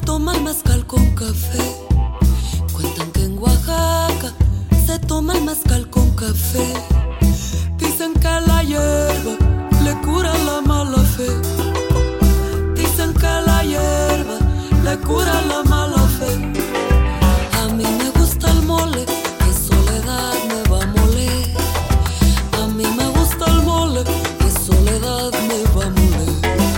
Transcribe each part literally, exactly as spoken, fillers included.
toma el mezcal con café. Cuentan que en Oaxaca se toma el mezcal con café. Dicen que la hierba le cura la mala fe. Dicen que la hierba le cura la mala fe. A mí me gusta el mole, que soledad me va a moler. A mí me gusta el mole, que soledad me va a moler.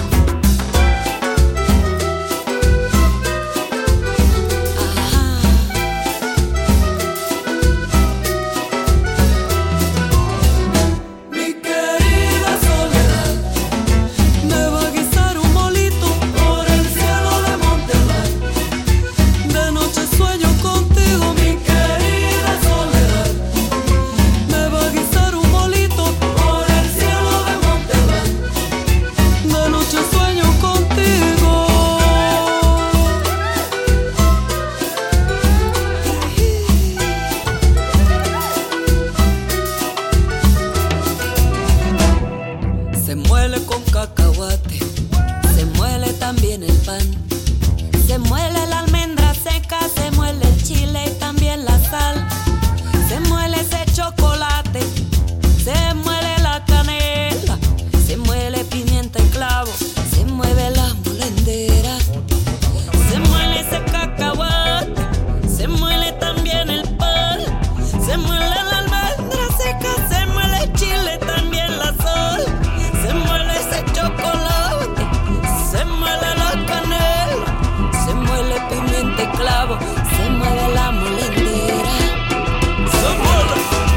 Se muele con cacahuate, se muele también el pan. Se muele la almendra seca, se muele el chile y también la sal. Se muele ese chocolate, se muele la canela, se muele pimienta y clavo, se mueve la molendera. Se muele ese cacahuate, se muele también el pan. Se muele la almendra seca, se muele el chile, también la sal. Se muele ese chocolate, se muele la canela, se muele pimienta y clavo, se mueve la molendera. Se muele,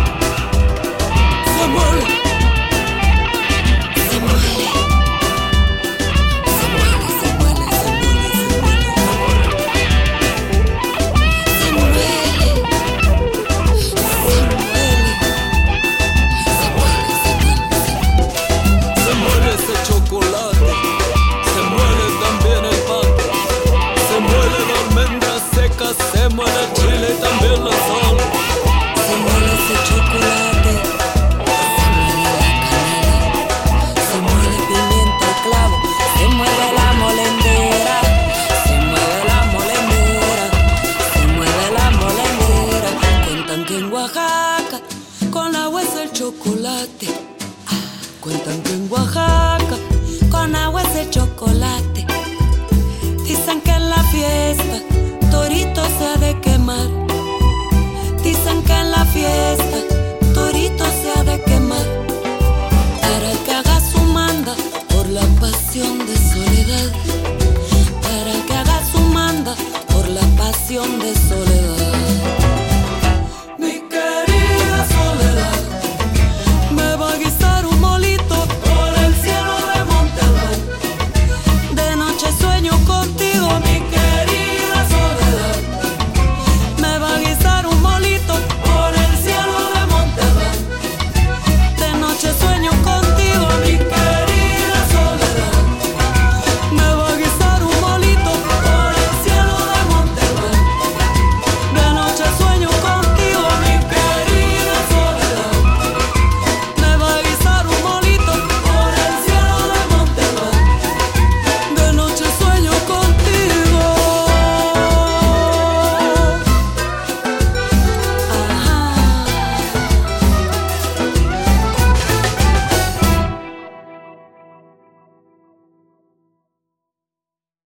se muele, se muele, se muele, se muele, se muele, se muele, se muele, se muele ese chocolate, se muele también el pan. Se muele la almendra seca, se muele el chile y también la sal. Se muele ese chocolate, se muele la canela, se muele pimienta y clavo, se mueve la molendera. Se mueve la molendera, se mueve la molendera. Cuentan que en Oaxaca con agua es el chocolate. Cuentan que en Oaxaca con agua es el chocolate. Dicen que en la fiesta torito se ha de quemar. Dicen que en la fiesta torito se ha de quemar. Para que haga su manda por la pasión de soledad. Para que haga su manda por la pasión de soledad.